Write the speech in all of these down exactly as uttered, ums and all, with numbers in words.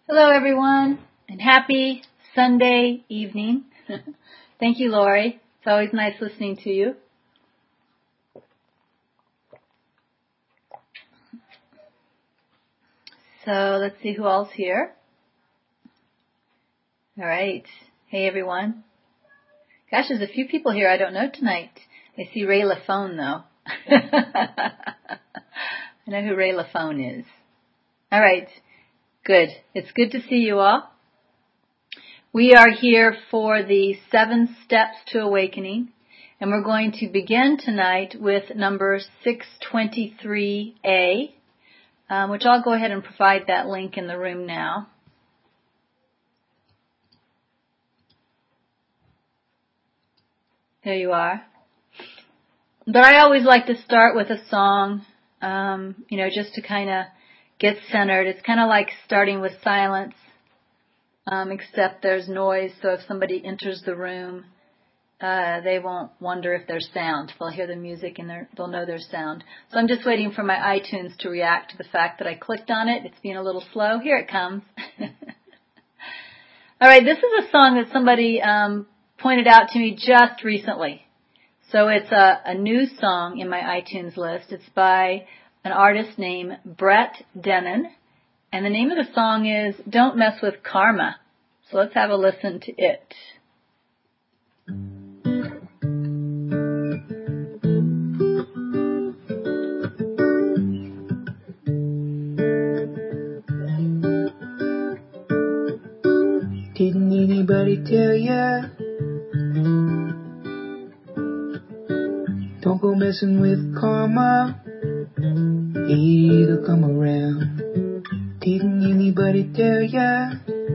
Hello, everyone, and happy Sunday evening. Thank you, Lori. It's always nice listening to you. So let's see who else here. All right. Hey, everyone. Gosh, there's a few people here I don't know tonight. I see Ray LaFone, though. I know who Ray LaFone is. All right. Good. It's good to see you all. We are here for the seven steps to awakening, and we're going to begin tonight with number six twenty-three A, um, which I'll go ahead and provide that link in the room now. There you are. But I always like to start with a song, um, you know, just to kind of get centered. It's kind of like starting with silence, um, except there's noise, so if somebody enters the room, uh, they won't wonder if there's sound. They'll hear the music and they'll know there's sound. So I'm just waiting for my iTunes to react to the fact that I clicked on it. It's being a little slow. Here it comes. All right, this is a song that somebody um, pointed out to me just recently. So it's a, a new song in my iTunes list. It's by an artist named Brett Dennen, and the name of the song is Don't Mess with Karma. So let's have a listen to it. Didn't anybody tell ya? Don't go messing with karma, it'll come around. Didn't anybody tell ya?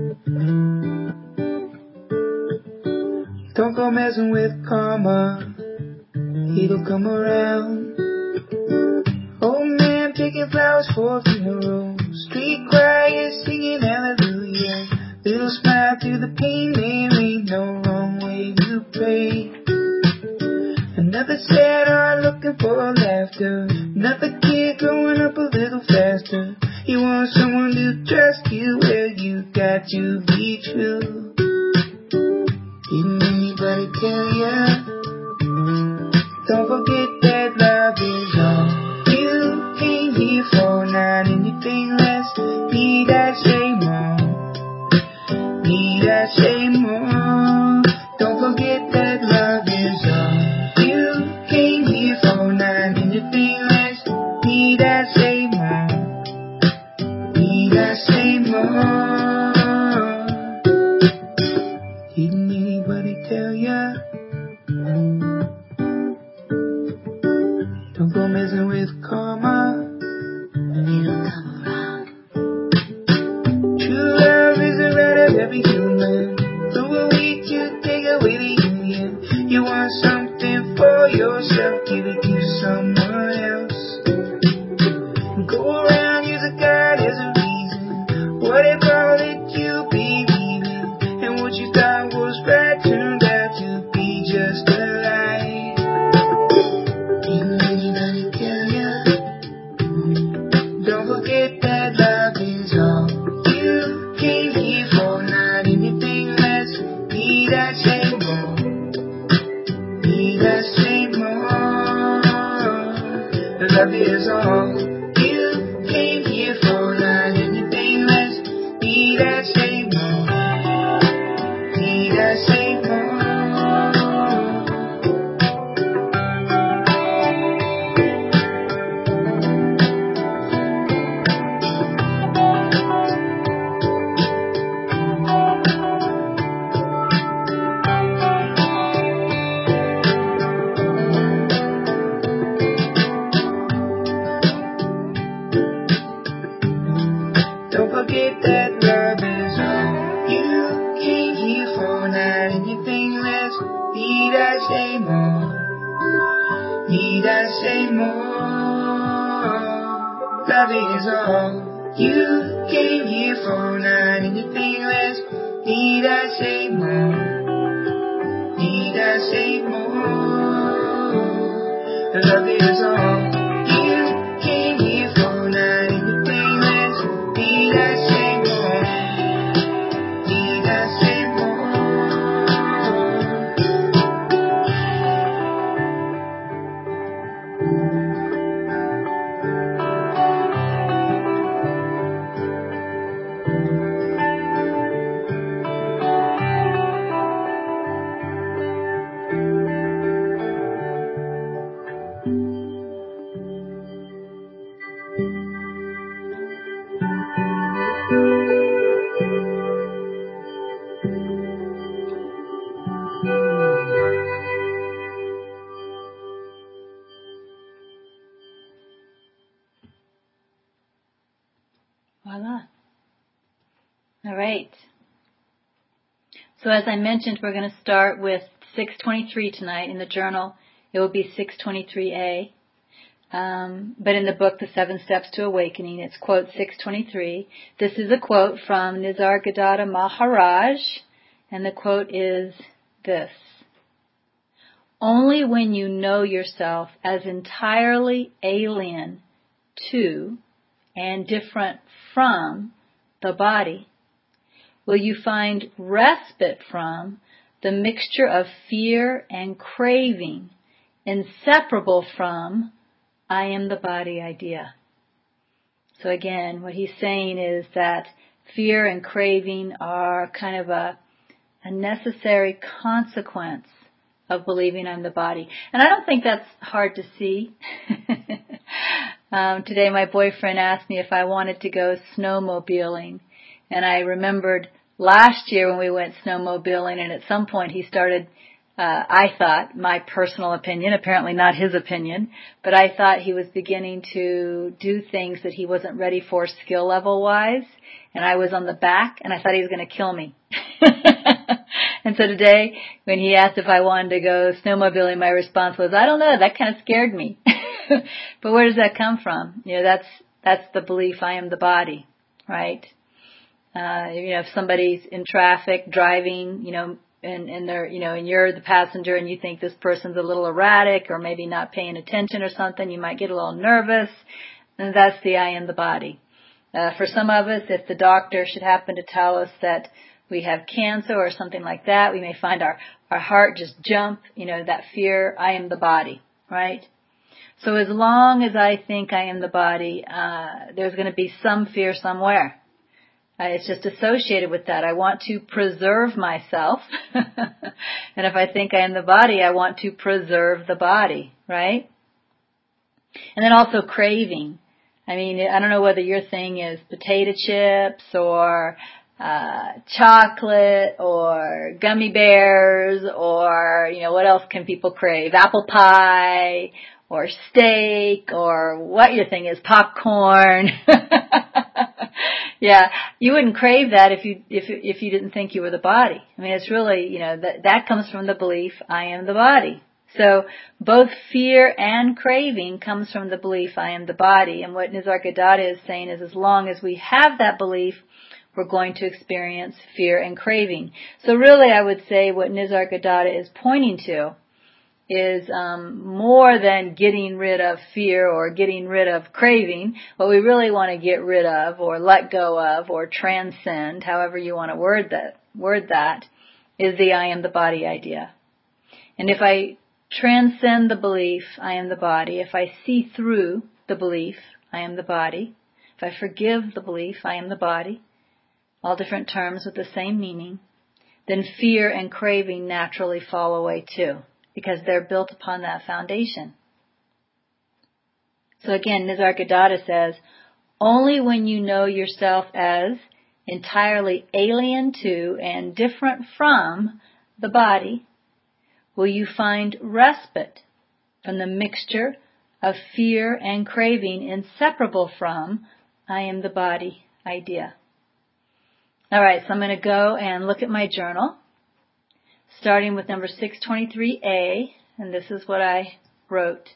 Don't go messing with karma, it'll come around. Old man picking flowers for funeral, street choir singing hallelujah. Little smile through the pain, there ain't no wrong way to pray. Another sad heart looking for laughter, another kid growing up a little faster. You want someone to trust you, well you got to be true. Didn't anybody tell ya? Don't forget that love is all you came here for, not anything less. Need I say more? Need I say more? Don't forget that love is all you came here for, not anything less. Need I say more? Need I say more? Didn't anybody tell ya? Don't go messing with karma, it'll come around. True love is the right of every human. Who are we to take away the union? You want something for yourself, give it to someone else. Go around, use a God as a reason. What if all that you believe in and what you thought was right turned out to be just a lie? Didn't anybody tell ya? Don't forget that love is all you came here for, not anything less. Need I say more? Need I say more? Love is all you came here for, not anything less. Need I say more? Need I say more? Don't forget that love is all you came here for, not anything less. Need I say more? Need I say more? Love is all you came here for, not anything less. Need I say more? Need I say more? Love is all you came here for, not anything less. Need I say more? Voila. All right. So as I mentioned, we're going to start with six twenty-three tonight. In the journal, it will be six twenty-three A. Um, but in the book, The Seven Steps to Awakening, it's quote six twenty-three. This is a quote from Nisargadatta Maharaj, and the quote is this: "Only when you know yourself as entirely alien to and different from the body will you find respite from the mixture of fear and craving inseparable from I am the body idea." So again, what he's saying is that fear and craving are kind of a, a necessary consequence of believing I'm the body. And I don't think that's hard to see. um, today my boyfriend asked me if I wanted to go snowmobiling. And I remembered last year when we went snowmobiling, and at some point he started, uh, I thought, my personal opinion, apparently not his opinion, but I thought he was beginning to do things that he wasn't ready for skill level wise, and I was on the back, and I thought he was going to kill me. And so today, when he asked if I wanted to go snowmobiling, my response was, I don't know, that kind of scared me. But where does that come from? You know, that's, that's the belief I am the body, right? Uh, you know, if somebody's in traffic driving, you know, and, and they're, you know, and you're the passenger and you think this person's a little erratic or maybe not paying attention or something, you might get a little nervous. And that's the I am the body. Uh, for some of us, if the doctor should happen to tell us that we have cancer or something like that, we may find our, our heart just jump, you know, that fear, I am the body, right? So as long as I think I am the body, uh, there's going to be some fear somewhere. Uh, it's just associated with that. I want to preserve myself. And if I think I am the body, I want to preserve the body, right? And then also craving. I mean, I don't know whether your thing is potato chips or uh chocolate or gummy bears or, you know, what else can people crave? Apple pie or steak or what your thing is, popcorn. Yeah, you wouldn't crave that if you if if you didn't think you were the body. I mean, it's really, you know, that that comes from the belief I am the body. So both fear and craving comes from the belief I am the body. And what Nisargadatta is saying is as long as we have that belief, we're going to experience fear and craving. So really, I would say what Nisargadatta is pointing to is um, more than getting rid of fear or getting rid of craving. What we really want to get rid of or let go of or transcend, however you want to word that, word that, is the I am the body idea. And if I transcend the belief I am the body, if I see through the belief I am the body, if I forgive the belief I am the body, all different terms with the same meaning, then fear and craving naturally fall away too, because they're built upon that foundation. So again, Nisargadatta says, only when you know yourself as entirely alien to and different from the body will you find respite from the mixture of fear and craving inseparable from I am the body idea. All right, so I'm going to go and look at my journal, starting with number six twenty-three A, and this is what I wrote.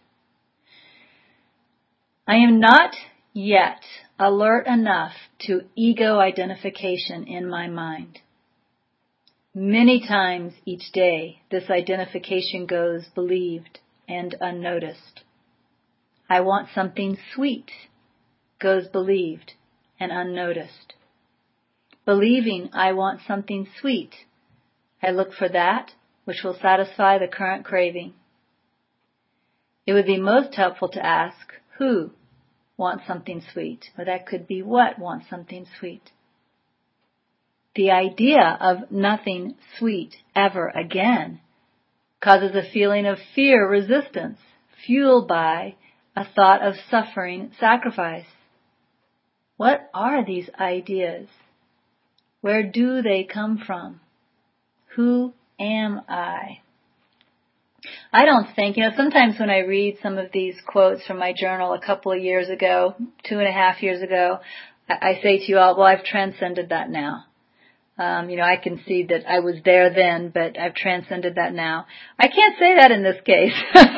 I am not yet alert enough to ego identification in my mind. Many times each day, this identification goes believed and unnoticed. I want something sweet goes believed and unnoticed. Believing I want something sweet, I look for that which will satisfy the current craving. It would be most helpful to ask who wants something sweet, or that could be what wants something sweet. The idea of nothing sweet ever again causes a feeling of fear resistance, fueled by a thought of suffering sacrifice. What are these ideas? Where do they come from? Who am I? I don't think, you know, sometimes when I read some of these quotes from my journal a couple of years ago, two and a half years ago, I, I say to you all, well, I've transcended that now. Um, you know, I can see that I was there then, but I've transcended that now. I can't say that in this case.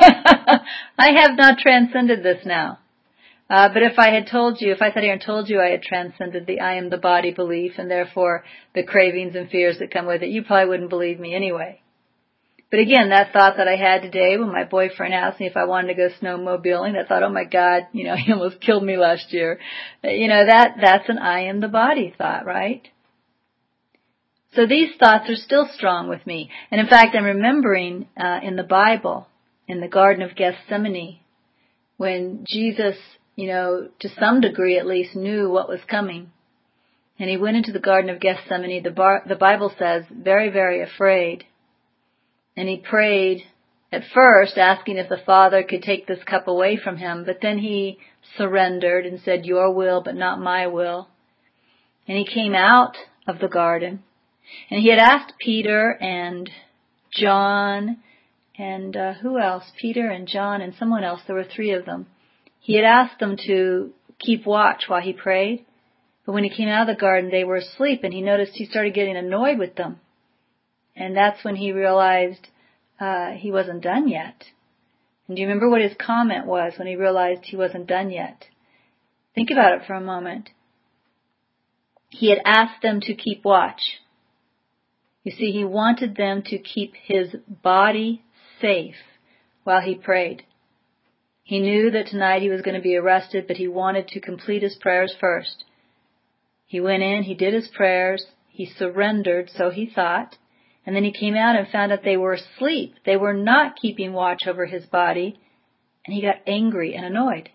I have not transcended this now. Uh, but if I had told you, if I sat here and told you I had transcended the I am the body belief and therefore the cravings and fears that come with it, you probably wouldn't believe me anyway. But again, that thought that I had today when my boyfriend asked me if I wanted to go snowmobiling, I thought, oh my God, you know, he almost killed me last year. You know, that, that's an I am the body thought, right? So these thoughts are still strong with me. And in fact, I'm remembering uh, in the Bible, in the Garden of Gethsemane, when Jesus, you know, to some degree at least, knew what was coming. And he went into the Garden of Gethsemane, the, bar, the Bible says, very, very afraid. And he prayed at first, asking if the Father could take this cup away from him. But then he surrendered and said, your will, but not my will. And he came out of the garden. And he had asked Peter and John and uh, who else? Peter and John and someone else. There were three of them. He had asked them to keep watch while he prayed. But when he came out of the garden, they were asleep. And he noticed he started getting annoyed with them. And that's when he realized uh, he wasn't done yet. And do you remember what his comment was when he realized he wasn't done yet? Think about it for a moment. He had asked them to keep watch. You see, he wanted them to keep his body safe while he prayed. He knew that tonight he was going to be arrested, but he wanted to complete his prayers first. He went in, he did his prayers, he surrendered, so he thought, and then he came out and found out they were asleep. They were not keeping watch over his body, and he got angry and annoyed.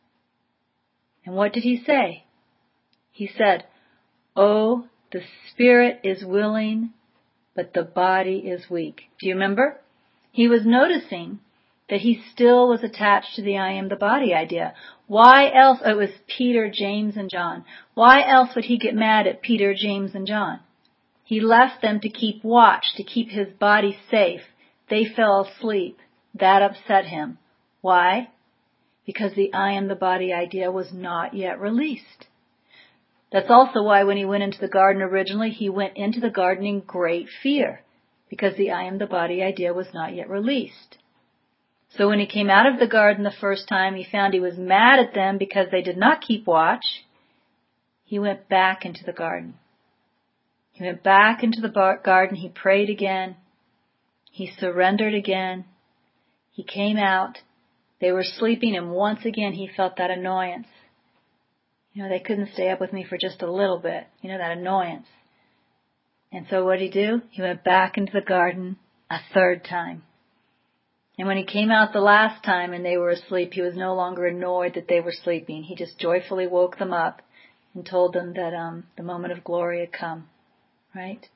And what did he say? He said, oh, the spirit is willing, but the body is weak. Do you remember? He was noticing that he still was attached to the I am the body idea. Why else? Oh, it was Peter, James, and John. Why else would he get mad at Peter, James, and John? He left them to keep watch, to keep his body safe. They fell asleep. That upset him. Why? Because the I am the body idea was not yet released. That's also why when he went into the garden originally, he went into the garden in great fear, because the I am the body idea was not yet released. So when he came out of the garden the first time, he found he was mad at them because they did not keep watch. He went back into the garden. He went back into the bar- garden. He prayed again. He surrendered again. He came out. They were sleeping, and once again he felt that annoyance. You know, they couldn't stay up with me for just a little bit. You know, that annoyance. And so what did he do? He went back into the garden a third time. And when he came out the last time and they were asleep, he was no longer annoyed that they were sleeping. He just joyfully woke them up and told them that um, the moment of glory had come. Right?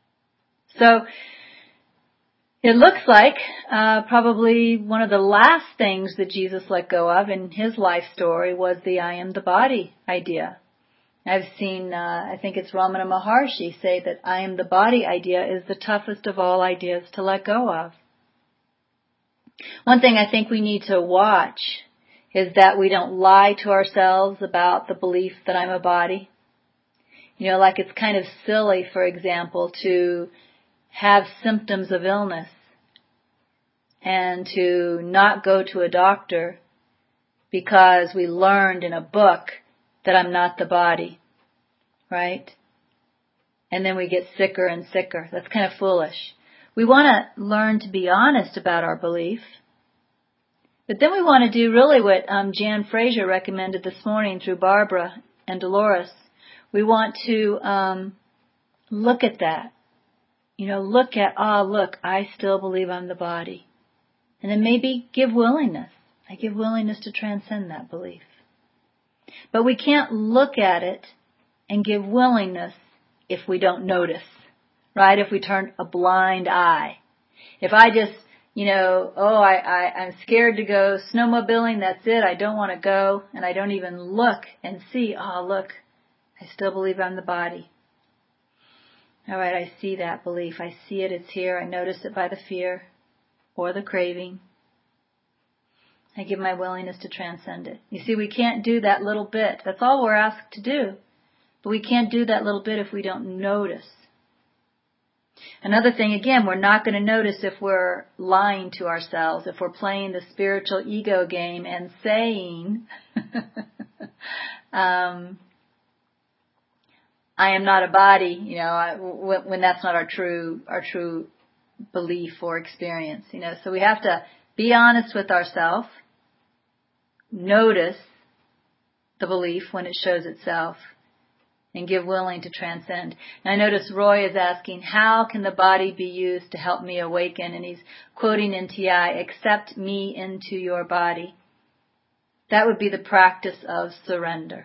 So it looks like uh, probably one of the last things that Jesus let go of in his life story was the I am the body idea. I've seen, uh, I think it's Ramana Maharshi say that I am the body idea is the toughest of all ideas to let go of. One thing I think we need to watch is that we don't lie to ourselves about the belief that I'm a body. You know, like it's kind of silly, for example, to have symptoms of illness and to not go to a doctor because we learned in a book that I'm not the body, right? And then we get sicker and sicker. That's kind of foolish. We want to learn to be honest about our belief. But then we want to do really what um, Jan Fraser recommended this morning through Barbara and Dolores. We want to um, look at that. You know, look at, ah, oh, look, I still believe I'm the body. And then maybe give willingness. I give willingness to transcend that belief. But we can't look at it and give willingness if we don't notice, right? If we turn a blind eye. If I just, you know, oh, I, I, I'm scared to go snowmobiling, that's it, I don't want to go, and I don't even look and see, oh, look, I still believe I'm the body. All right, I see that belief. I see it, it's here. I notice it by the fear or the craving. I give my willingness to transcend it. You see, we can't do that little bit. That's all we're asked to do. But we can't do that little bit if we don't notice. Another thing, again, we're not going to notice if we're lying to ourselves, if we're playing the spiritual ego game and saying, um, I am not a body, you know, I, when, when that's not our true, our true belief or experience, you know. So we have to be honest with ourselves, notice the belief when it shows itself, and give willing to transcend. And I notice Roy is asking, how can the body be used to help me awaken? And he's quoting N T I, accept me into your body. That would be the practice of surrender.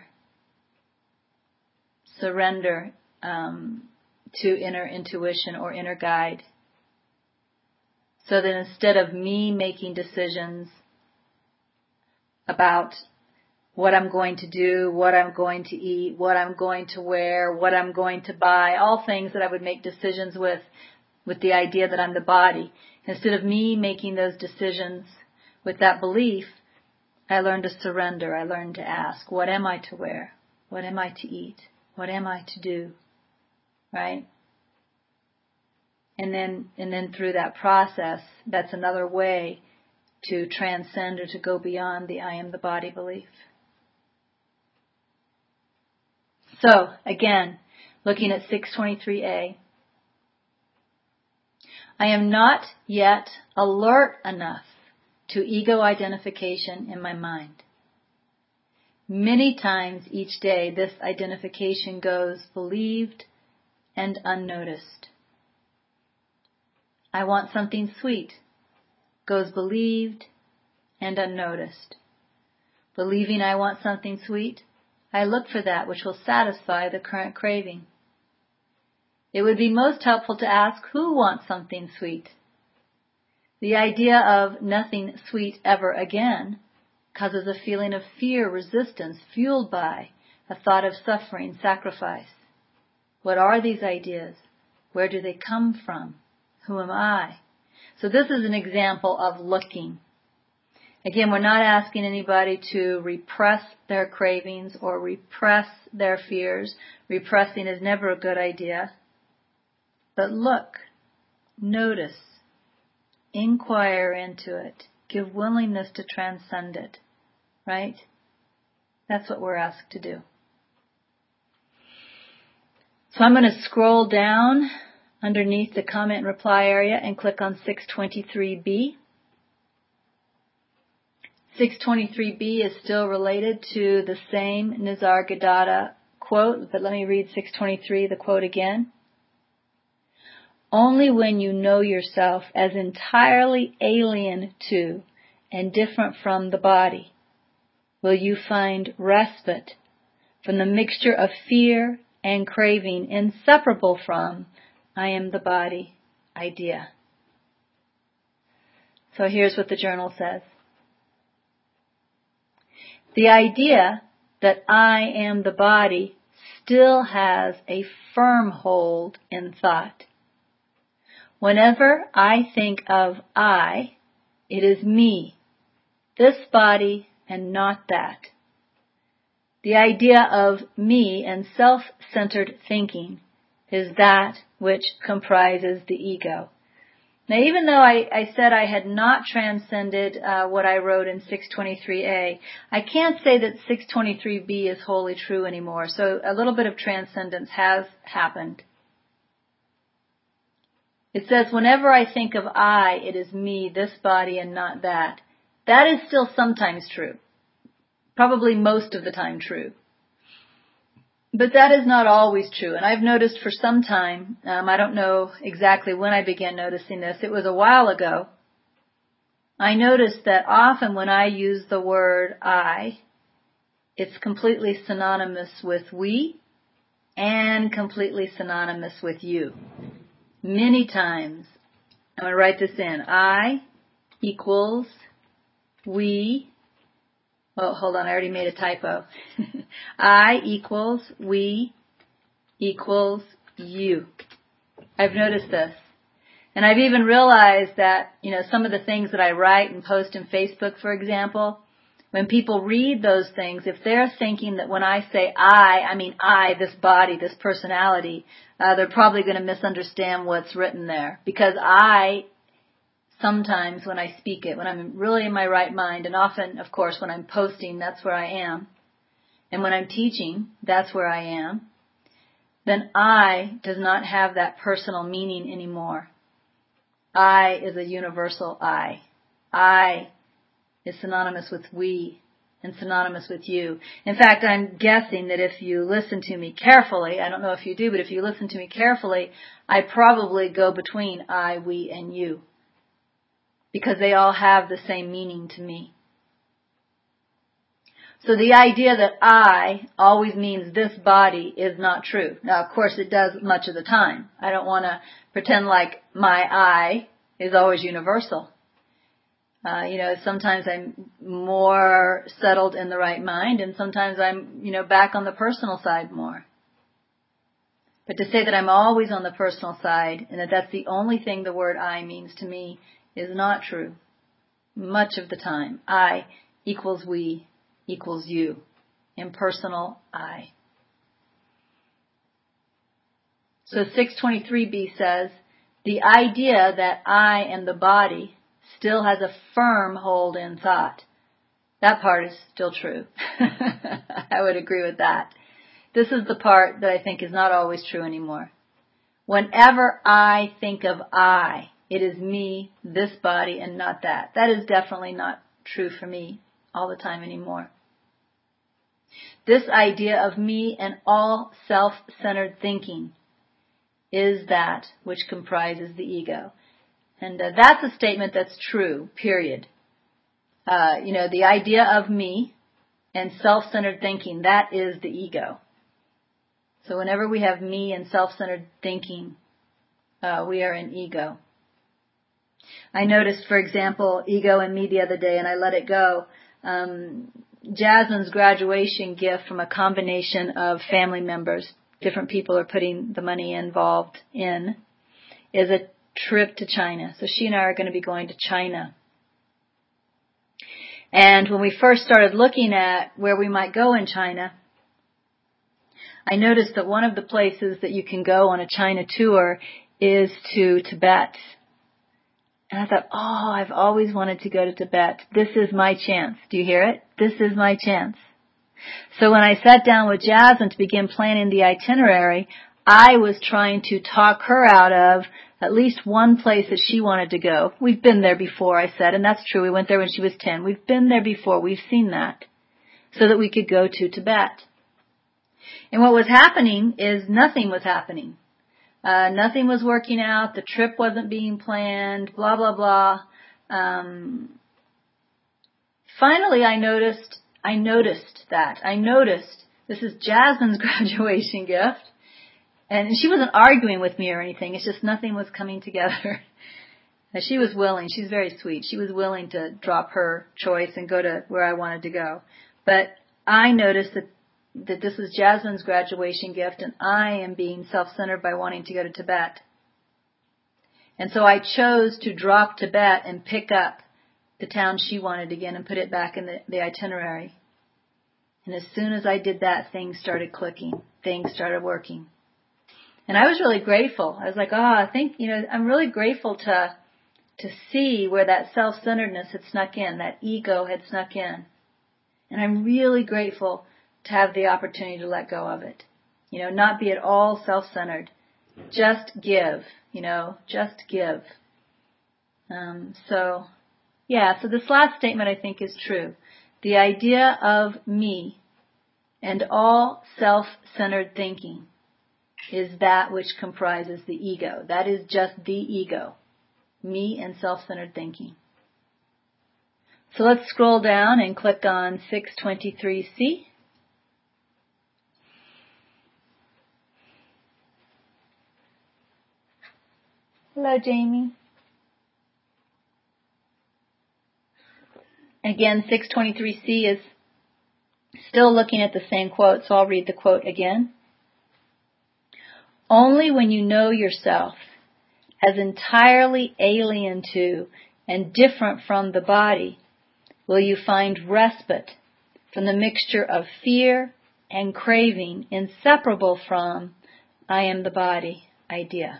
Surrender um, to inner intuition or inner guide. So that instead of me making decisions about what I'm going to do, what I'm going to eat, what I'm going to wear, what I'm going to buy, all things that I would make decisions with, with the idea that I'm the body. Instead of me making those decisions with that belief, I learn to surrender. I learn to ask, what am I to wear? What am I to eat? What am I to do? Right? And then, and then through that process, that's another way to transcend or to go beyond the I am the body belief. So, again, looking at six twenty-three A, I am not yet alert enough to ego identification in my mind. Many times each day, this identification goes believed and unnoticed. I want something sweet, goes believed and unnoticed. Believing I want something sweet, I look for that which will satisfy the current craving. It would be most helpful to ask who wants something sweet. The idea of nothing sweet ever again causes a feeling of fear, resistance, fueled by a thought of suffering, sacrifice. What are these ideas? Where do they come from? Who am I? So this is an example of looking. Again, we're not asking anybody to repress their cravings or repress their fears. Repressing is never a good idea. But look, notice, inquire into it, give willingness to transcend it, right? That's what we're asked to do. So I'm going to scroll down underneath the comment and reply area and click on six twenty-three B. six twenty-three B is still related to the same Nisargadatta quote, but let me read six twenty-three, the quote again. Only when you know yourself as entirely alien to and different from the body will you find respite from the mixture of fear and craving inseparable from I am the body idea. So here's what the journal says. The idea that I am the body still has a firm hold in thought. Whenever I think of I, it is me, this body and not that. The idea of me and self-centered thinking is that which comprises the ego. Now, even though I, I said I had not transcended uh, what I wrote in six twenty-three A, I can't say that six twenty-three B is wholly true anymore. So a little bit of transcendence has happened. It says, whenever I think of I, it is me, this body, and not that. That is still sometimes true. Probably most of the time true. But that is not always true. And I've noticed for some time, um, I don't know exactly when I began noticing this, it was a while ago, I noticed that often when I use the word I, it's completely synonymous with we and completely synonymous with you. Many times, I'm going to write this in, I equals we, well, hold on, I already made a typo. I equals we equals you. I've noticed this. And I've even realized that, you know, some of the things that I write and post in Facebook, for example, when people read those things, if they're thinking that when I say I, I mean I, this body, this personality, uh, they're probably going to misunderstand what's written there. Because I, sometimes when I speak it, when I'm really in my right mind, and often, of course, when I'm posting, that's where I am. And when I'm teaching, that's where I am. Then I does not have that personal meaning anymore. I is a universal I. I is synonymous with we and synonymous with you. In fact, I'm guessing that if you listen to me carefully, I don't know if you do, but if you listen to me carefully, I probably go between I, we, and you. Because they all have the same meaning to me. So the idea that I always means this body is not true. Now, of course, it does much of the time. I don't want to pretend like my I is always universal. Uh, you know, sometimes I'm more settled in the right mind, and sometimes I'm, you know, back on the personal side more. But to say that I'm always on the personal side and that that's the only thing the word I means to me is not true. Much of the time, I equals we equals you. Impersonal I. So six twenty-three b says, the idea that I am the body still has a firm hold in thought. That part is still true. I would agree with that. This is the part that I think is not always true anymore. Whenever I think of I, it is me, this body, and not that. That is definitely not true for me all the time anymore. This idea of me and all self-centered thinking is that which comprises the ego. And uh, that's a statement that's true, period. Uh, you know, the idea of me and self-centered thinking, that is the ego. So whenever we have me and self-centered thinking, uh, we are in ego. I noticed, for example, ego and me the other day, and I let it go. Um, Jasmine's graduation gift from a combination of family members, different people are putting the money involved in, is a trip to China. So she and I are going to be going to China. And when we first started looking at where we might go in China, I noticed that one of the places that you can go on a China tour is to Tibet. And I thought, oh, I've always wanted to go to Tibet. This is my chance. Do you hear it? This is my chance. So when I sat down with Jasmine to begin planning the itinerary, I was trying to talk her out of at least one place that she wanted to go. We've been there before, I said, and that's true. We went there when she was ten. We've been there before. We've seen that. So that we could go to Tibet. And what was happening is nothing was happening. Uh, nothing was working out. The trip wasn't being planned, blah, blah, blah. Um, finally, I noticed, I noticed that. I noticed, this is Jasmine's graduation gift. And she wasn't arguing with me or anything. It's just nothing was coming together. She was willing. She's very sweet. She was willing to drop her choice and go to where I wanted to go. But I noticed that that this is Jasmine's graduation gift, and I am being self-centered by wanting to go to Tibet. And so I chose to drop Tibet and pick up the town she wanted again and put it back in the, the itinerary. And as soon as I did that, things started clicking. Things started working. And I was really grateful. I was like, oh, I think, you know, I'm really grateful to to see where that self-centeredness had snuck in, that ego had snuck in. And I'm really grateful to have the opportunity to let go of it. You know, not be at all self-centered. Just give, you know, just give. Um, so, yeah, so this last statement I think is true. The idea of me and all self-centered thinking is that which comprises the ego. That is just the ego. Me and self-centered thinking. So let's scroll down and click on six twenty-three c. Hello, Jamie. Again, six twenty-three c is still looking at the same quote, so I'll read the quote again. Only when you know yourself as entirely alien to and different from the body will you find respite from the mixture of fear and craving inseparable from I am the body idea.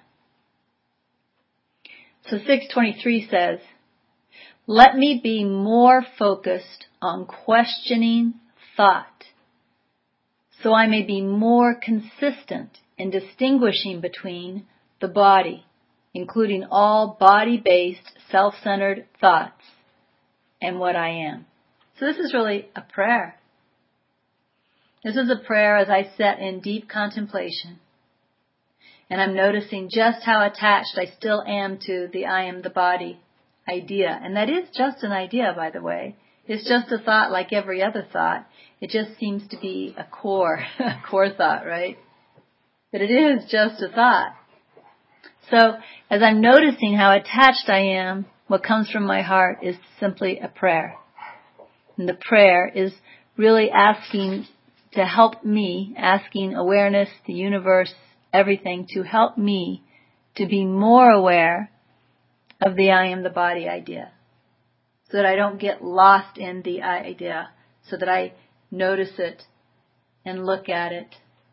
So six twenty-three says, let me be more focused on questioning thought, so I may be more consistent in distinguishing between the body, including all body-based, self-centered thoughts, and what I am. So this is really a prayer. This is a prayer as I sit in deep contemplation, and I'm noticing just how attached I still am to the I am the body idea. And that is just an idea, by the way. It's just a thought like every other thought. It just seems to be a core, a core thought, right? But it is just a thought. So as I'm noticing how attached I am, what comes from my heart is simply a prayer. And the prayer is really asking to help me, asking awareness, the universe, everything, to help me to be more aware of the I am the body idea. So that I don't get lost in the idea. So that I notice it and look at it.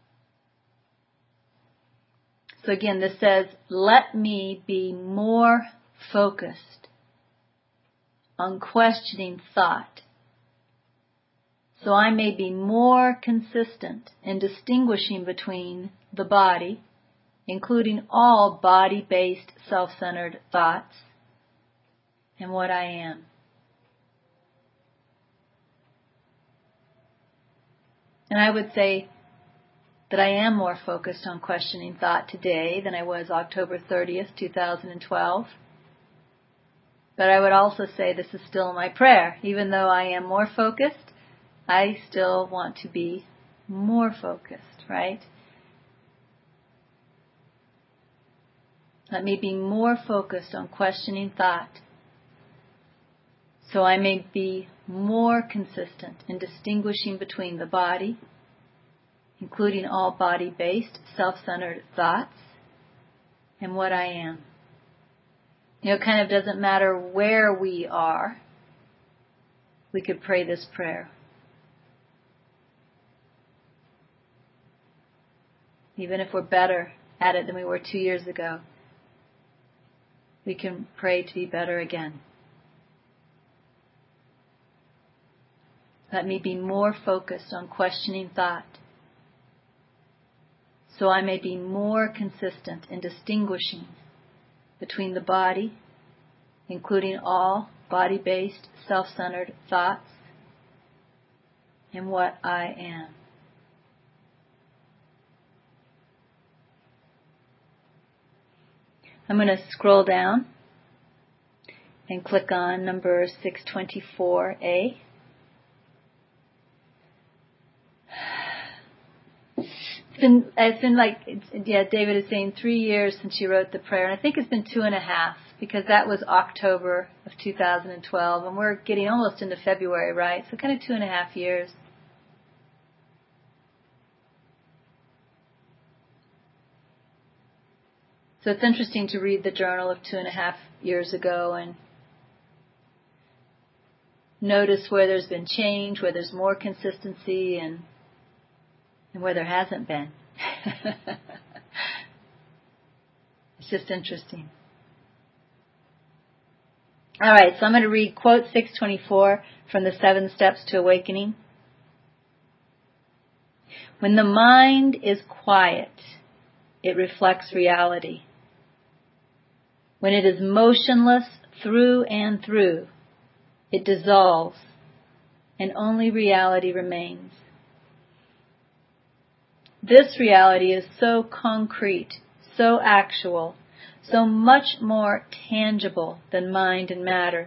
So again, this says, let me be more focused on questioning thought, so I may be more consistent in distinguishing between the body, including all body-based self-centered thoughts, and what I am. And I would say that I am more focused on questioning thought today than I was October thirtieth, two thousand twelve. But I would also say this is still my prayer. Even though I am more focused, I still want to be more focused, right? Let me be more focused on questioning thought, so I may be more consistent in distinguishing between the body, including all body-based, self-centered thoughts, and what I am. You know, it kind of doesn't matter where we are. We could pray this prayer. Even if we're better at it than we were two years ago, we can pray to be better again. Let me be more focused on questioning thought, so I may be more consistent in distinguishing between the body, including all body-based, self-centered thoughts, and what I am. I'm going to scroll down and click on number six twenty-four A. It's been, it's been like, it's, yeah, David is saying three years since you wrote the prayer, and I think it's been two and a half, because that was October of two thousand twelve, and we're getting almost into February, right? So kind of two and a half years. So it's interesting to read the journal of two and a half years ago and notice where there's been change, where there's more consistency, and and where there hasn't been. It's just interesting. All right, so I'm going to read quote six twenty-four from the Seven Steps to Awakening. When the mind is quiet, it reflects reality. When it is motionless through and through, it dissolves, and only reality remains. This reality is so concrete, so actual, so much more tangible than mind and matter,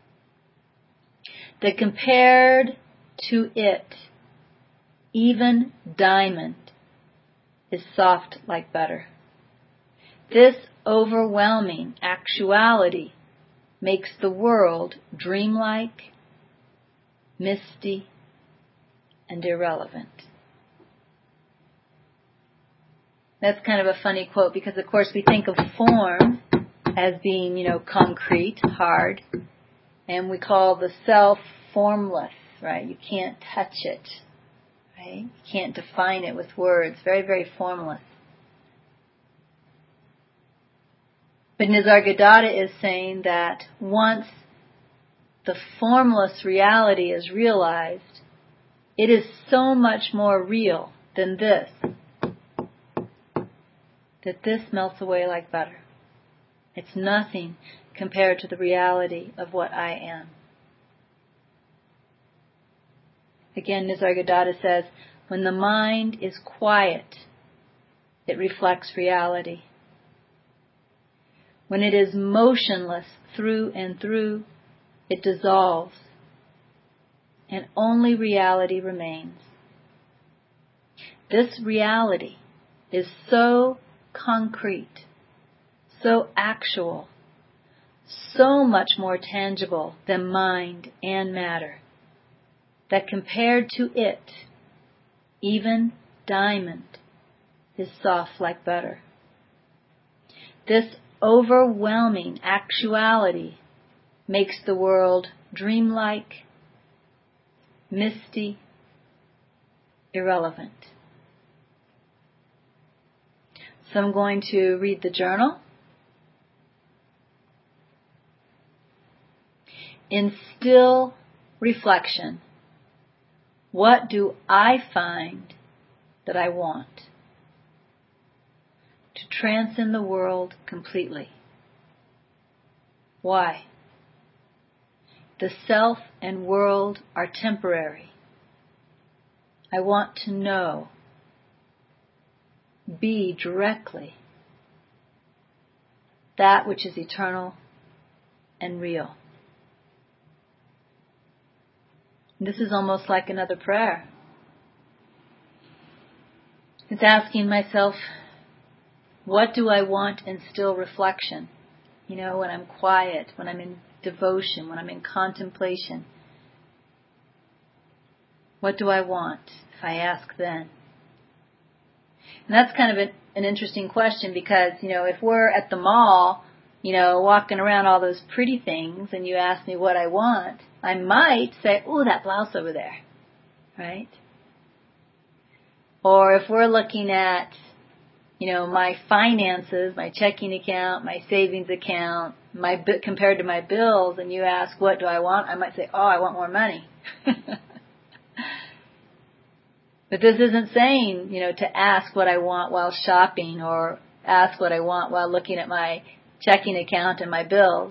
that compared to it, even diamond is soft like butter. This overwhelming actuality makes the world dreamlike, misty, and irrelevant. That's kind of a funny quote because, of course, we think of form as being, you know, concrete, hard, and we call the self formless, right? You can't touch it, right? You can't define it with words. Very, very formless. But Nisargadatta is saying that once the formless reality is realized, it is so much more real than this, that this melts away like butter. It's nothing compared to the reality of what I am. Again, Nisargadatta says, when the mind is quiet, it reflects reality. When it is motionless through and through, it dissolves, and only reality remains. This reality is so concrete, so actual, so much more tangible than mind and matter, that compared to it, even diamond is soft like butter. This overwhelming actuality makes the world dreamlike, misty, irrelevant. So I'm going to read the journal. In still reflection, what do I find that I want? To transcend the world completely. Why? The self and world are temporary. I want to know, be directly that which is eternal and real. This is almost like another prayer. It's asking myself, what do I want in still reflection? You know, when I'm quiet, when I'm in devotion, when I'm in contemplation. What do I want if I ask then? And that's kind of an, an interesting question because, you know, if we're at the mall, you know, walking around all those pretty things and you ask me what I want, I might say, oh, that blouse over there, right? Or if we're looking at, you know, my finances, my checking account, my savings account, my compared to my bills, and you ask, what do I want? I might say, oh, I want more money. But this isn't saying, you know, to ask what I want while shopping or ask what I want while looking at my checking account and my bills.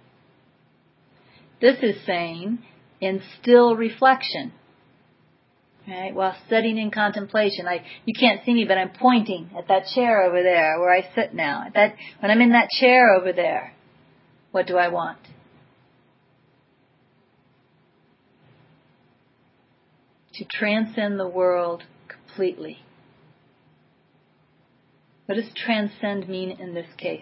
This is saying in still reflection. Right? While studying in contemplation, I you can't see me, but I'm pointing at that chair over there where I sit now. That when I'm in that chair over there, what do I want? To transcend the world completely. What does transcend mean in this case?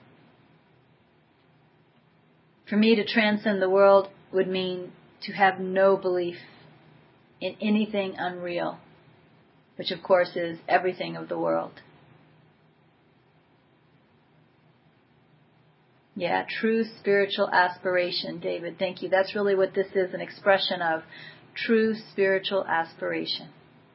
For me, to transcend the world would mean to have no belief in anything unreal, which of course is everything of the world. Yeah, true spiritual aspiration, David. Thank you. That's really what this is, an expression of true spiritual aspiration.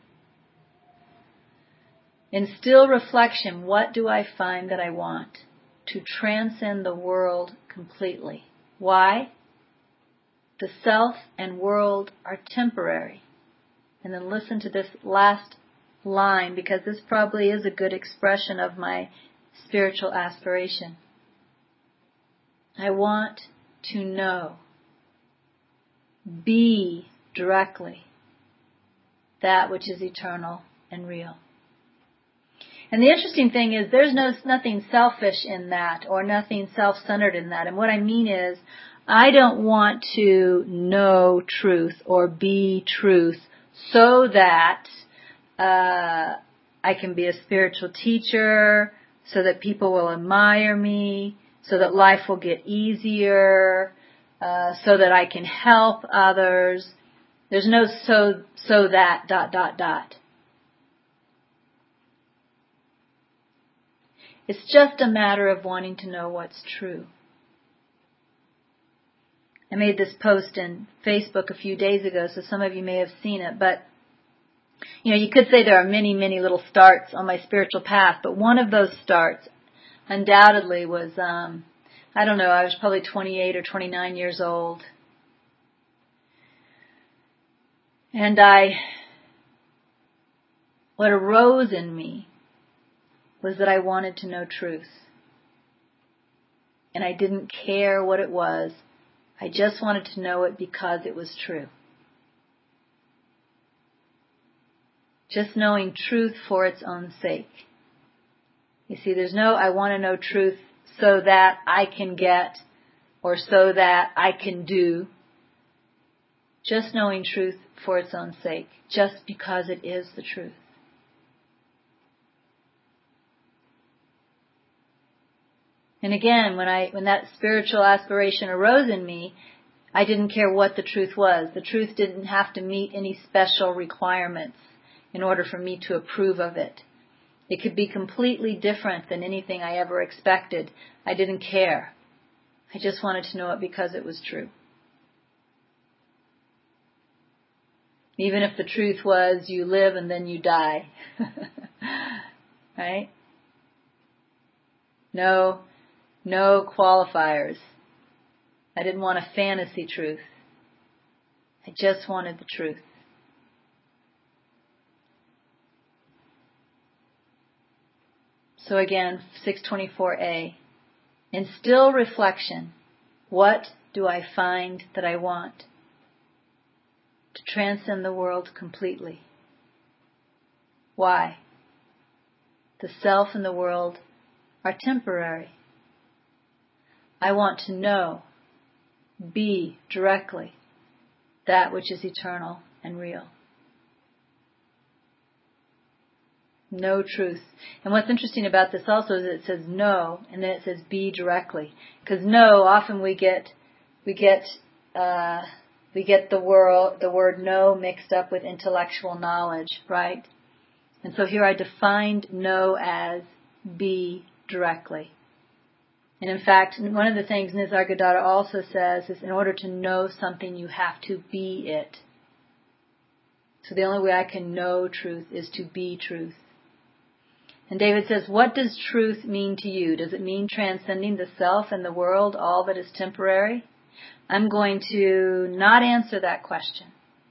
In still reflection, what do I find that I want? To transcend the world completely. Why? The self and world are temporary. And then listen to this last line, because this probably is a good expression of my spiritual aspiration. I want to know, be directly that which is eternal and real. And the interesting thing is there's no nothing selfish in that or nothing self-centered in that. And what I mean is I don't want to know truth or be truth so that uh, I can be a spiritual teacher, so that people will admire me, so that life will get easier, uh, so that I can help others. There's no so so that dot dot dot. It's just a matter of wanting to know what's true. I made this post in Facebook a few days ago, so some of you may have seen it, but you know, you could say there are many, many little starts on my spiritual path, but one of those starts undoubtedly was, um, I don't know, I was probably twenty-eight or twenty-nine years old. And I, what arose in me was that I wanted to know truth. And I didn't care what it was. I just wanted to know it because it was true. Just knowing truth for its own sake. You see, there's no, I want to know truth so that I can get or so that I can do. Just knowing truth for its own sake, just because it is the truth. And again, when I when that spiritual aspiration arose in me, I didn't care what the truth was. The truth didn't have to meet any special requirements in order for me to approve of it. It could be completely different than anything I ever expected. I didn't care. I just wanted to know it because it was true. Even if the truth was you live and then you die. Right? No, no qualifiers. I didn't want a fantasy truth. I just wanted the truth. So again, six twenty-four A. In still reflection, what do I find that I want? To transcend the world completely. Why? The self and the world are temporary. I want to know, be directly, that which is eternal and real. Know truth. And what's interesting about this also is it says know, and then it says be directly. Because know, often we get, we get, uh, we get the word, the word know mixed up with intellectual knowledge, right? And so here I defined know as be directly. And in fact, one of the things Nisargadatta also says is in order to know something, you have to be it. So the only way I can know truth is to be truth. And David says, what does truth mean to you? Does it mean transcending the self and the world, all that is temporary? I'm going to not answer that question.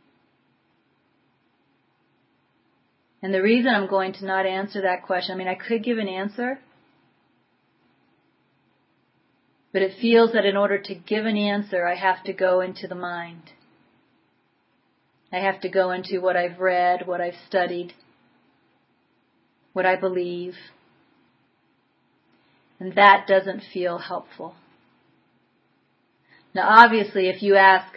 And the reason I'm going to not answer that question, I mean, I could give an answer, but it feels that in order to give an answer, I have to go into the mind. I have to go into what I've read, what I've studied, what I believe. And that doesn't feel helpful. Now obviously if you ask,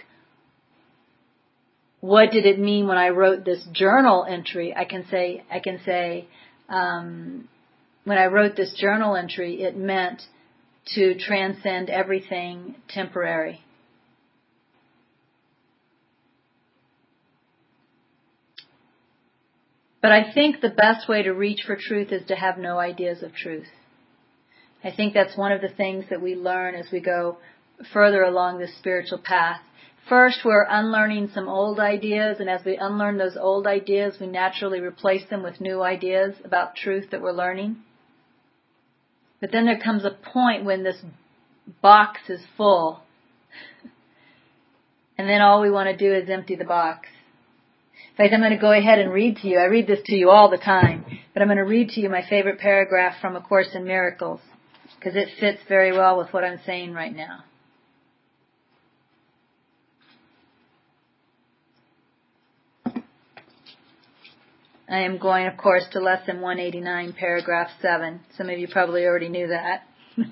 what did it mean when I wrote this journal entry, I can say, I can say, um, when I wrote this journal entry, it meant to transcend everything temporary. But I think the best way to reach for truth is to have no ideas of truth. I think that's one of the things that we learn as we go further along this spiritual path. First, we're unlearning some old ideas, and as we unlearn those old ideas, we naturally replace them with new ideas about truth that we're learning. But then there comes a point when this box is full, and then all we want to do is empty the box. In fact, I'm going to go ahead and read to you. I read this to you all the time, but I'm going to read to you my favorite paragraph from A Course in Miracles, because it fits very well with what I'm saying right now. I am going, of course, to lesson one eighty-nine, paragraph seven. Some of you probably already knew that.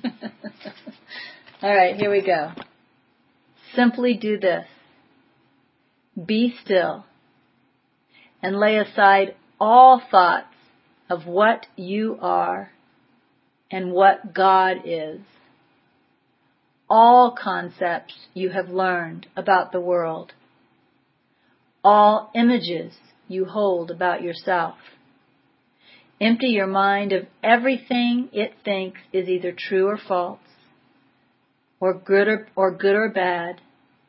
All right, here we go. Simply do this. Be still and lay aside all thoughts of what you are and what God is. All concepts you have learned about the world. All images you hold about yourself. Empty your mind of everything it thinks is either true or false, or good or, or good or bad,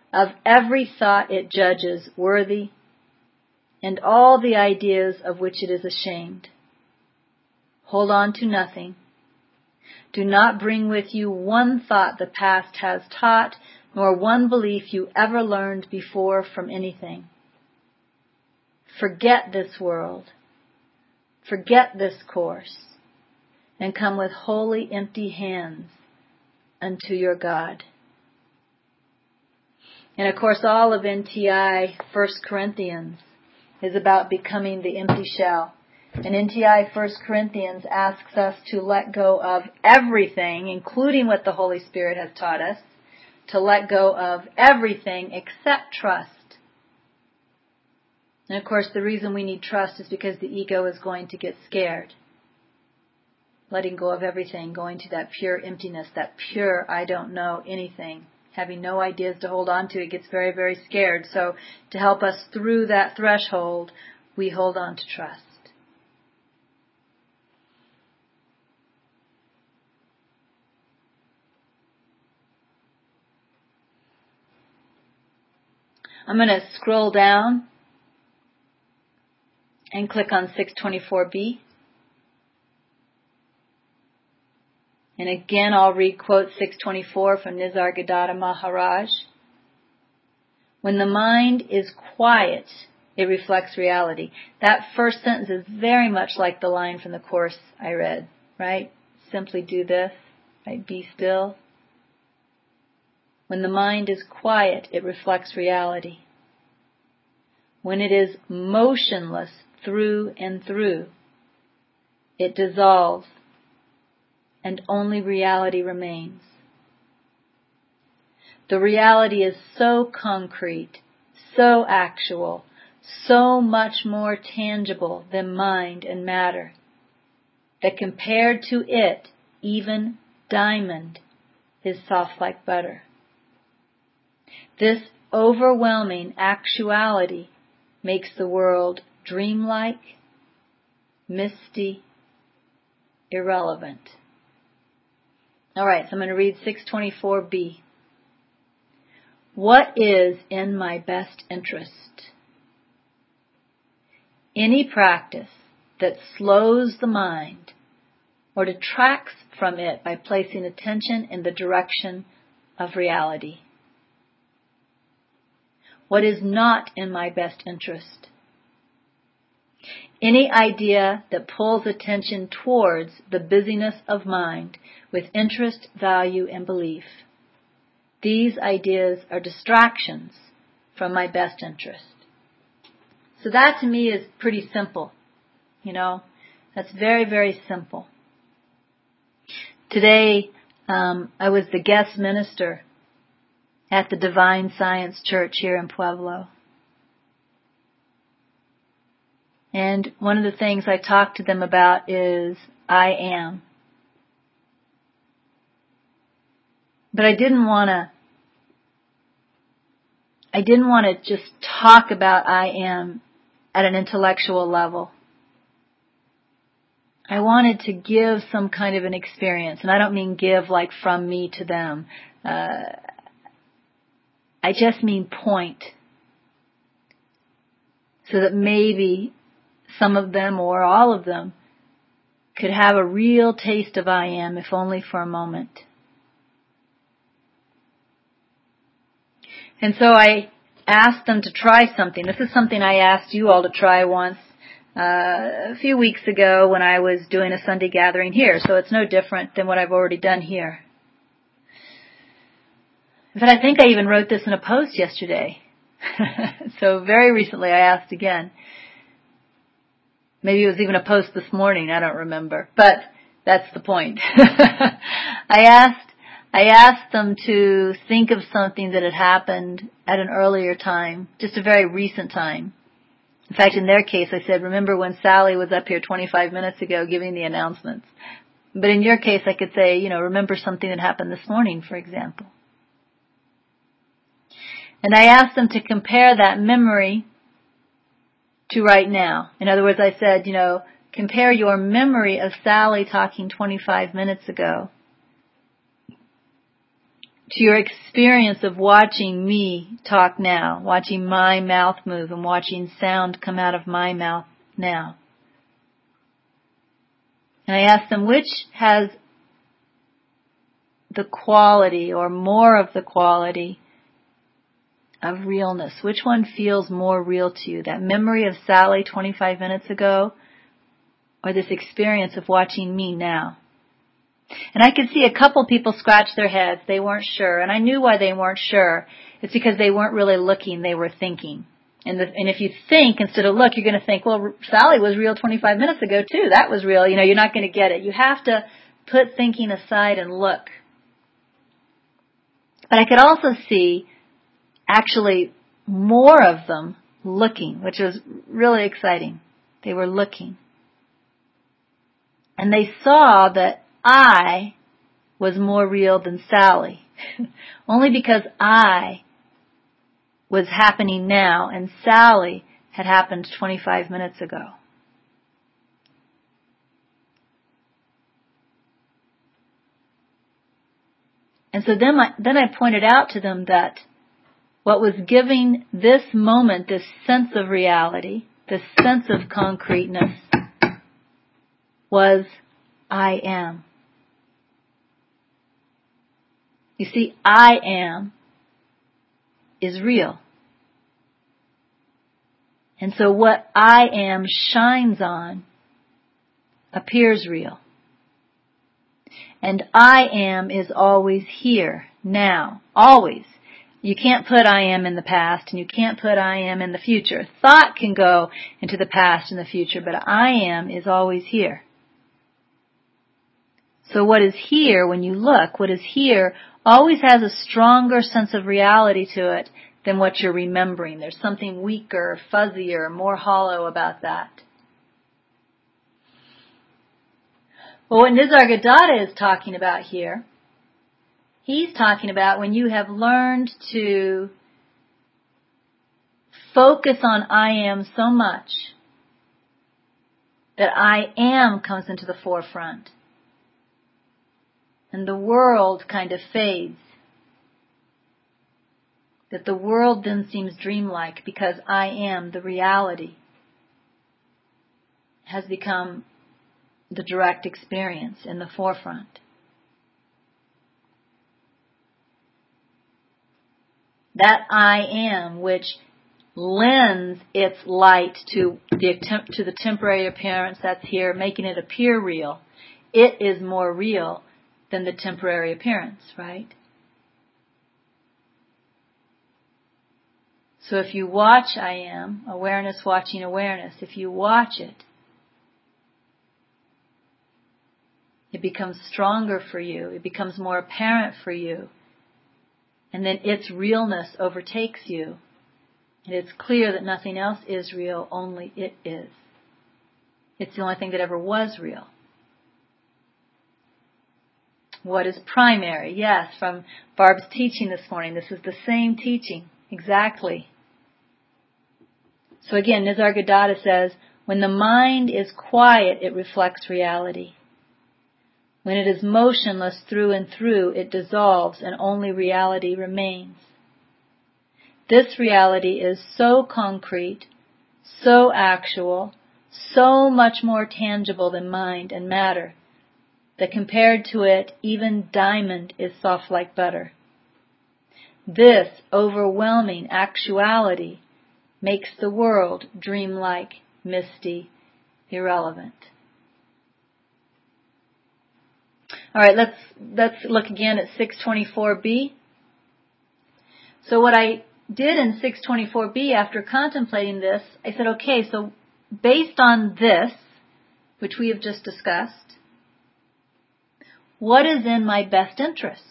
of every thought it judges worthy, and all the ideas of which it is ashamed. Hold on to nothing. Do not bring with you one thought the past has taught, nor one belief you ever learned before from anything. Forget this world. Forget this course, and come with wholly empty hands unto your God. And of course, all of N T I, First Corinthians, is about becoming the empty shell. And N T I, First Corinthians, asks us to let go of everything, including what the Holy Spirit has taught us, to let go of everything except trust. And of course, the reason we need trust is because the ego is going to get scared. Letting go of everything, going to that pure emptiness, that pure I don't know anything, having no ideas to hold on to, it gets very, very scared. So to help us through that threshold, we hold on to trust. I'm going to scroll down and click on six twenty-four B. And again, I'll read quote six twenty-four from Nisargadatta Maharaj. When the mind is quiet, it reflects reality. That first sentence is very much like the line from the Course I read, right? Simply do this, right? Be still. When the mind is quiet, it reflects reality. When it is motionless through and through, it dissolves, and only reality remains. The reality is so concrete, so actual, so much more tangible than mind and matter, that compared to it, even diamond is soft like butter. This overwhelming actuality makes the world dreamlike, misty, irrelevant. All right, so I'm going to read six twenty-four B. What is in my best interest? Any practice that slows the mind or detracts from it by placing attention in the direction of reality. What is not in my best interest? Any idea that pulls attention towards the busyness of mind with interest, value, and belief. These ideas are distractions from my best interest. So that to me is pretty simple. You know, that's very, very simple. Today, um, I was the guest minister at the Divine Science Church here in Pueblo. And one of the things I talked to them about is I am. But I didn't want to, I didn't want to just talk about I am at an intellectual level. I wanted to give some kind of an experience. And I don't mean give like from me to them. Uh, I just mean point. So that maybe some of them or all of them could have a real taste of I am, if only for a moment. And so I asked them to try something. This is something I asked you all to try once uh, a few weeks ago when I was doing a Sunday gathering here. So it's no different than what I've already done here. In fact, I think I even wrote this in a post yesterday. So very recently I asked again. Maybe it was even a post this morning, I don't remember. But that's the point. I asked I asked them to think of something that had happened at an earlier time, just a very recent time. In fact, in their case, I said, remember when Sally was up here twenty-five minutes ago giving the announcements. But in your case, I could say, you know, remember something that happened this morning, for example. And I asked them to compare that memory to right now. In other words, I said, you know, compare your memory of Sally talking twenty-five minutes ago to your experience of watching me talk now, watching my mouth move and watching sound come out of my mouth now. And I asked them, which has the quality or more of the quality of realness? Which one feels more real to you? That memory of Sally twenty-five minutes ago, or this experience of watching me now? And I could see a couple people scratch their heads. They weren't sure. And I knew why they weren't sure. It's because they weren't really looking. They were thinking. And, the, and if you think instead of look, you're going to think, well, Sally was real twenty-five minutes ago too. That was real. You know, you're not going to get it. You have to put thinking aside and look. But I could also see actually more of them looking, which was really exciting. They were looking. And they saw that I was more real than Sally. Only because I was happening now and Sally had happened twenty-five minutes ago. And so then I, then I pointed out to them that what was giving this moment, this sense of reality, this sense of concreteness, was I am. You see, I am is real. And so what I am shines on appears real. And I am is always here, now, always. You can't put I am in the past and you can't put I am in the future. Thought can go into the past and the future, but I am is always here. So what is here, when you look, what is here always has a stronger sense of reality to it than what you're remembering. There's something weaker, fuzzier, more hollow about that. Well, what Nisargadatta is talking about here, he's talking about when you have learned to focus on I am so much that I am comes into the forefront. And the world kind of fades. That the world then seems dreamlike because I am, the reality, has become the direct experience in the forefront. That I am, which lends its light to the to the temporary appearance that's here, making it appear real, it is more real than the temporary appearance, right? So if you watch I am, awareness watching awareness, if you watch it, it becomes stronger for you, it becomes more apparent for you, and then its realness overtakes you. And it's clear that nothing else is real, only it is. It's the only thing that ever was real. What is primary? Yes, from Barb's teaching this morning. This is the same teaching. Exactly. So again, Nisargadatta says, when the mind is quiet, it reflects reality. When it is motionless through and through, it dissolves and only reality remains. This reality is so concrete, so actual, so much more tangible than mind and matter, that compared to it, even diamond is soft like butter. This overwhelming actuality makes the world dreamlike, misty, irrelevant. All right, let's let's look again at six twenty-four B. So what I did in six twenty-four B after contemplating this, I said, okay, so based on this, which we have just discussed, what is in my best interest?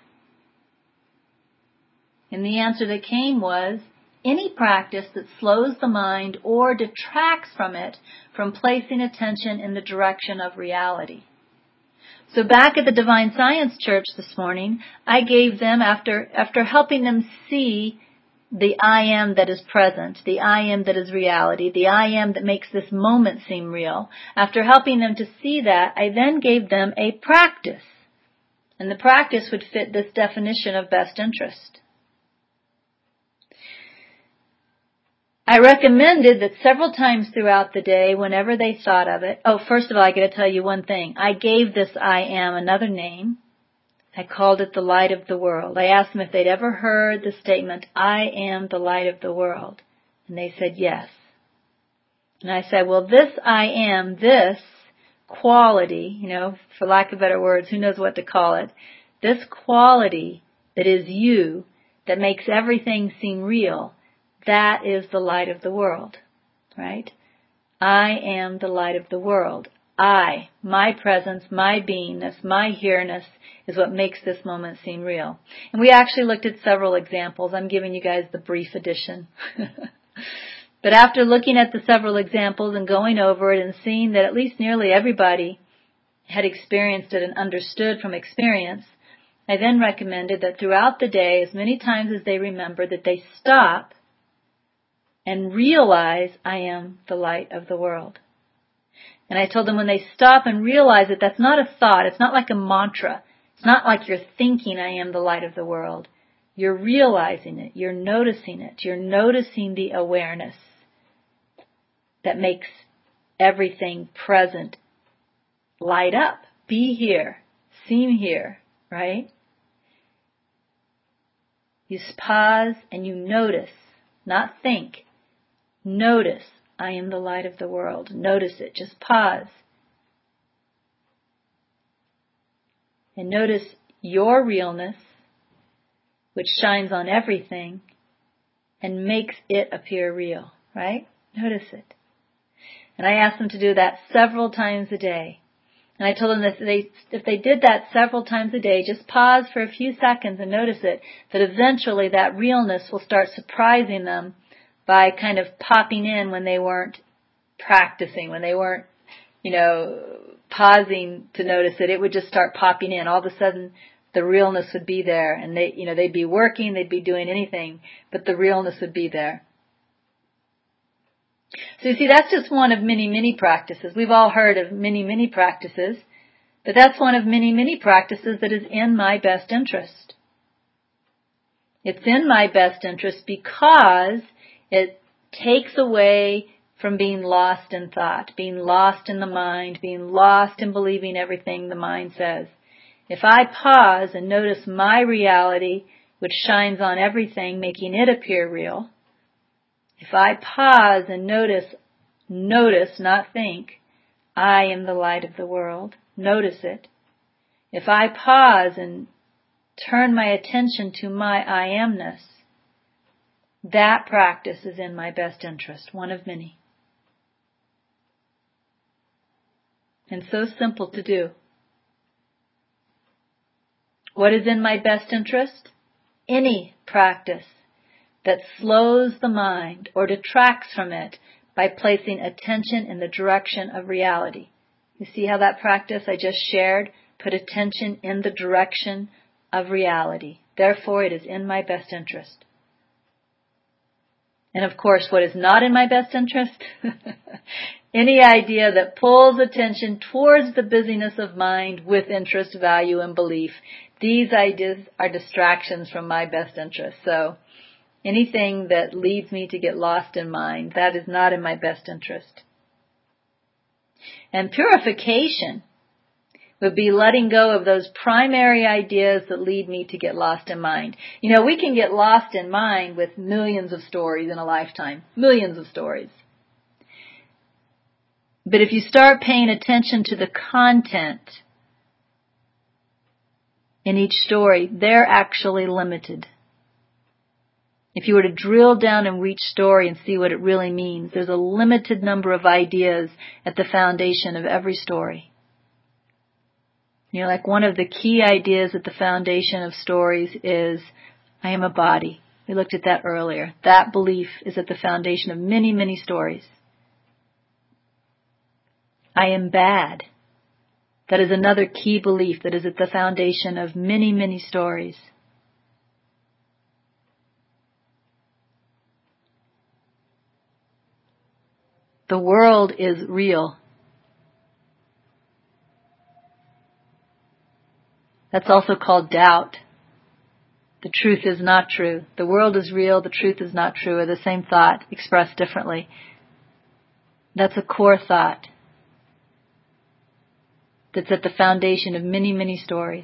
And the answer that came was, any practice that slows the mind or detracts from it from placing attention in the direction of reality. So back at the Divine Science Church this morning, I gave them, after after helping them see the I am that is present, the I am that is reality, the I am that makes this moment seem real, after helping them to see that, I then gave them a practice. And the practice would fit this definition of best interest. I recommended that several times throughout the day, whenever they thought of it, oh, first of all, I got to tell you one thing. I gave this I am another name. I called it the light of the world. I asked them if they'd ever heard the statement, I am the light of the world. And they said yes. And I said, well, this I am, this quality, you know, for lack of better words, who knows what to call it, this quality that is you, that makes everything seem real, that is the light of the world, right? I am the light of the world. I, my presence, my beingness, my here-ness is what makes this moment seem real. And we actually looked at several examples. I'm giving you guys the brief edition. But after looking at the several examples and going over it and seeing that at least nearly everybody had experienced it and understood from experience, I then recommended that throughout the day, as many times as they remember, that they stop and realize I am the light of the world. And I told them when they stop and realize that that's not a thought, it's not like a mantra, it's not like you're thinking I am the light of the world. You're realizing it, you're noticing it, you're noticing the awareness that makes everything present light up, be here, seem here, right? You pause and you notice, not think. Notice, I am the light of the world. Notice it. Just pause. And notice your realness, which shines on everything and makes it appear real, right? Notice it. And I asked them to do that several times a day. And I told them that if they, if they did that several times a day, just pause for a few seconds and notice it, that eventually that realness will start surprising them by kind of popping in when they weren't practicing, when they weren't, you know, pausing to notice it. It would just start popping in. All of a sudden, the realness would be there, and they, you know, they'd be working, they'd be doing anything, but the realness would be there. So you see, that's just one of many, many practices. We've all heard of many, many practices, but that's one of many, many practices that is in my best interest. It's in my best interest because it takes away from being lost in thought, being lost in the mind, being lost in believing everything the mind says. If I pause and notice my reality, which shines on everything, making it appear real, if I pause and notice, notice, not think, I am the light of the world, notice it. If I pause and turn my attention to my I amness, that practice is in my best interest, one of many. And so simple to do. What is in my best interest? Any practice that slows the mind or detracts from it by placing attention in the direction of reality. You see how that practice I just shared put attention in the direction of reality. Therefore, it is in my best interest. And of course, what is not in my best interest? Any idea that pulls attention towards the busyness of mind with interest, value, and belief. These ideas are distractions from my best interest. So anything that leads me to get lost in mind, that is not in my best interest. And purification would be letting go of those primary ideas that lead me to get lost in mind. You know, we can get lost in mind with millions of stories in a lifetime. Millions of stories. But if you start paying attention to the content in each story, they're actually limited. If you were to drill down in each story and see what it really means, there's a limited number of ideas at the foundation of every story. You know, like one of the key ideas at the foundation of stories is, I am a body. We looked at that earlier. That belief is at the foundation of many, many stories. I am bad. That is another key belief that is at the foundation of many, many stories. The world is real. That's also called doubt. The truth is not true. The world is real. The truth is not true. Or the same thought expressed differently. That's a core thought that's at the foundation of many, many stories.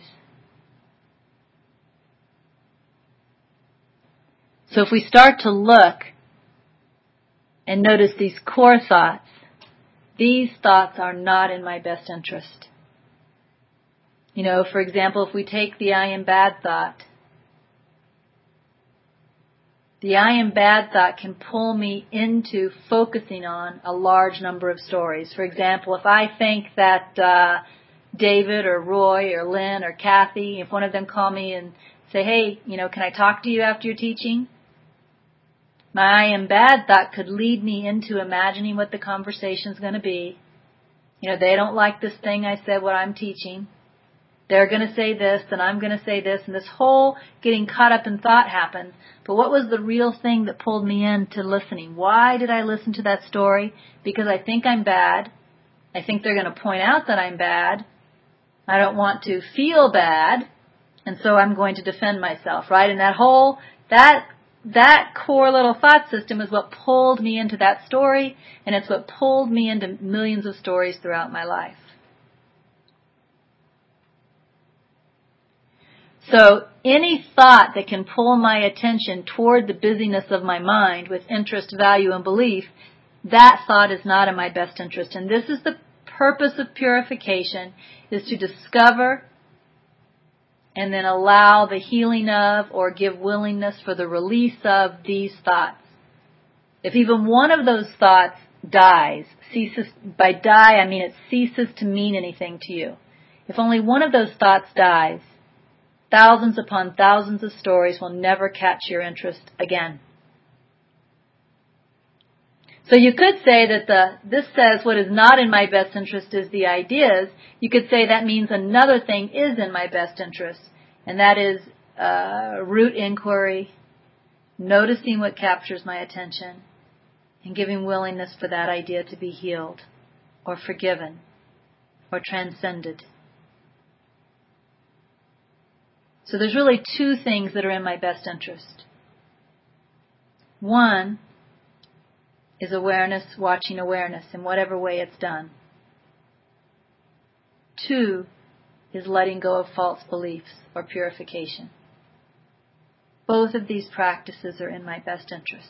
So if we start to look and notice these core thoughts, these thoughts are not in my best interest. You know, for example, if we take the I am bad thought, the I am bad thought can pull me into focusing on a large number of stories. For example, if I think that uh, David or Roy or Lynn or Kathy, if one of them call me and say, hey, you know, can I talk to you after your teaching? My I am bad thought could lead me into imagining what the conversation's going to be. You know, they don't like this thing I said, what I'm teaching. They're going to say this, and I'm going to say this, and this whole getting caught up in thought happens. But what was the real thing that pulled me into listening? Why did I listen to that story? Because I think I'm bad. I think they're going to point out that I'm bad. I don't want to feel bad, and so I'm going to defend myself, right? And that whole, that that core little thought system is what pulled me into that story, and it's what pulled me into millions of stories throughout my life. So any thought that can pull my attention toward the busyness of my mind with interest, value, and belief, that thought is not in my best interest. And this is the purpose of purification, is to discover and then allow the healing of or give willingness for the release of these thoughts. If even one of those thoughts dies, ceases, by die I mean it ceases to mean anything to you. If only one of those thoughts dies, thousands upon thousands of stories will never catch your interest again. So you could say that the this says what is not in my best interest is the ideas. You could say that means another thing is in my best interest, and that is uh, root inquiry, noticing what captures my attention, and giving willingness for that idea to be healed or forgiven or transcended. So there's really two things that are in my best interest. One is awareness, watching awareness in whatever way it's done. Two is letting go of false beliefs or purification. Both of these practices are in my best interest.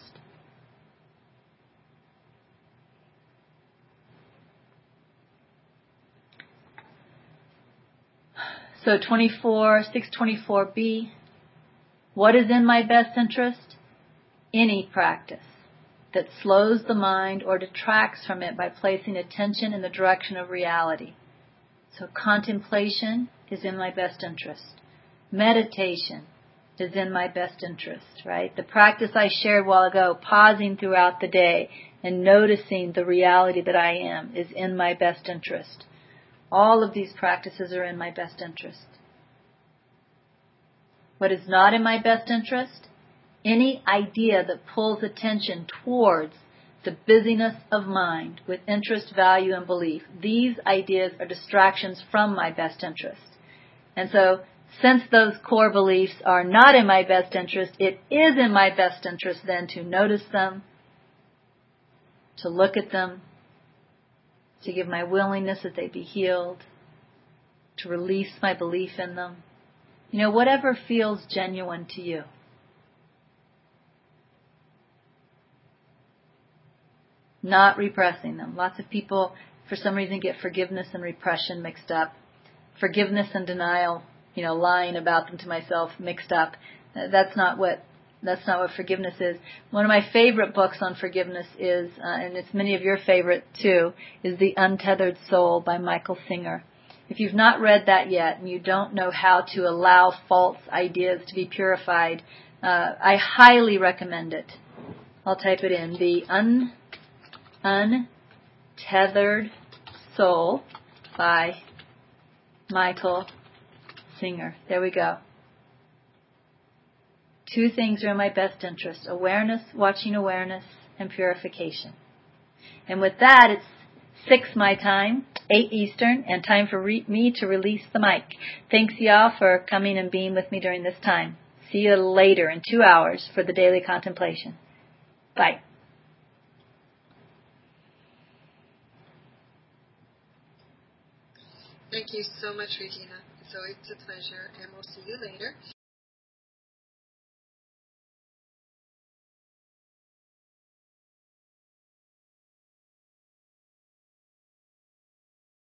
So twenty-four, six twenty-four B, what is in my best interest? Any practice that slows the mind or detracts from it by placing attention in the direction of reality. So contemplation is in my best interest. Meditation is in my best interest, right? The practice I shared a while ago, pausing throughout the day and noticing the reality that I am, is in my best interest. All of these practices are in my best interest. What is not in my best interest? Any idea that pulls attention towards the busyness of mind with interest, value, and belief. These ideas are distractions from my best interest. And so, since those core beliefs are not in my best interest, it is in my best interest then to notice them, to look at them, to give my willingness that they be healed, to release my belief in them. You know, whatever feels genuine to you. Not repressing them. Lots of people, for some reason, get forgiveness and repression mixed up. Forgiveness and denial, you know, lying about them to myself mixed up. That's not what That's not what forgiveness is. One of my favorite books on forgiveness is, uh, and it's many of your favorite too, is The Untethered Soul by Michael Singer. If you've not read that yet and you don't know how to allow false ideas to be purified, uh, I highly recommend it. I'll type it in. The Un, Untethered Soul by Michael Singer. There we go. Two things are in my best interest: awareness, watching awareness, and purification. And with that, it's six my time. eight Eastern, and time for re- me to release the mic. Thanks, y'all, for coming and being with me during this time. See you later in two hours for the daily contemplation. Bye. Thank you so much, Regina. So it's a pleasure, and we'll see you later.